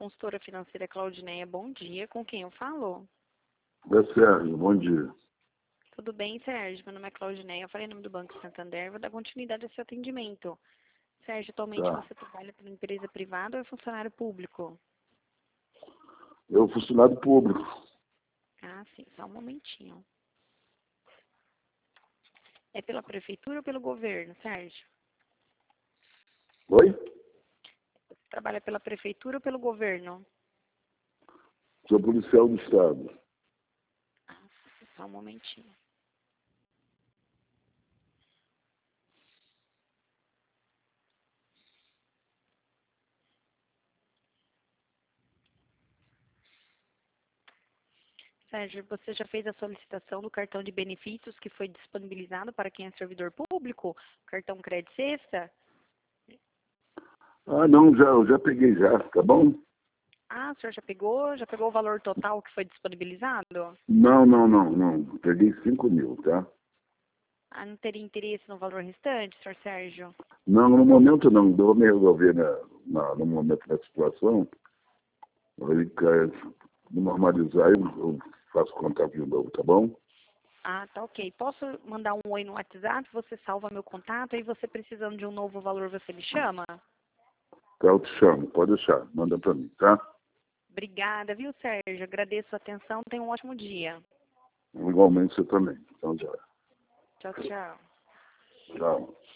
consultora financeira Claudineia, bom dia. Com quem eu falo? É Sérgio, bom dia. Tudo bem, Sérgio? Meu nome é Claudineia, eu falei em nome do Banco Santander, vou dar continuidade ao seu atendimento. Sérgio, atualmente Tá. você trabalha para uma empresa privada ou é funcionário público? Eu, funcionário público. Ah, sim, só um momentinho. É pela prefeitura ou pelo governo, Sérgio? Oi? Você trabalha pela prefeitura ou pelo governo? Sou policial do Estado. Ah, só um momentinho. Sérgio, você já fez a solicitação do cartão de benefícios que foi disponibilizado para quem é servidor público? Cartão Crédito Sexta? Ah, não, eu já peguei já, tá bom? Ah, o senhor já pegou? Já pegou o valor total que foi disponibilizado? Não. Peguei 5 mil, tá? Ah, não teria interesse no valor restante, senhor Sérgio? Não, no momento não. Eu vou me resolver no momento da situação. Aí, normalizar, eu faço contato de novo, tá bom? Ah, tá ok. Posso mandar um oi no WhatsApp? Você salva meu contato e você precisando de um novo valor, você me chama? Tá, eu te chamo, pode deixar. Manda pra mim, tá? Obrigada, viu, Sérgio? Agradeço a atenção. Tenha um ótimo dia. Igualmente você também. Então, já. Tchau, tchau. Tchau.